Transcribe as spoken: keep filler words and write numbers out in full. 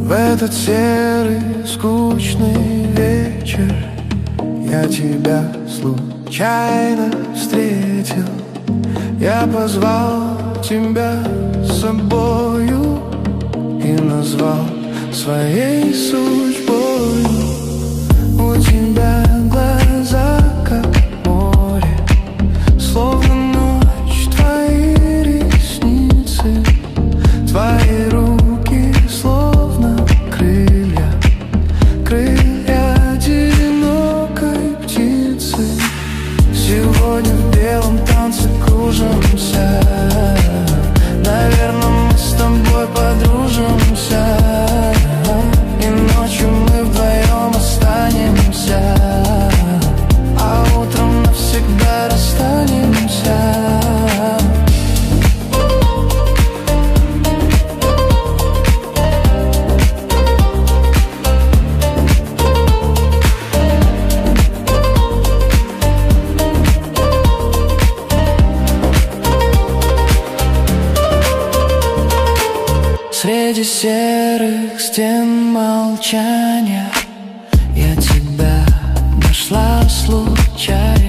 В этот серый, скучный вечер я тебя случайно встретил. Я позвал тебя с собою и назвал своей судьбою. У тебя глаза как море, словно ночь, твои ресницы, твои руки словно крылья, крылья одинокой птицы. Сегодня в белом танце кружимся, наверное, мы с тобой подружимся, и ночью мы вдвоем останемся, а утром навсегда расстанемся. Среди серых стен молчания я тебя нашла случайно.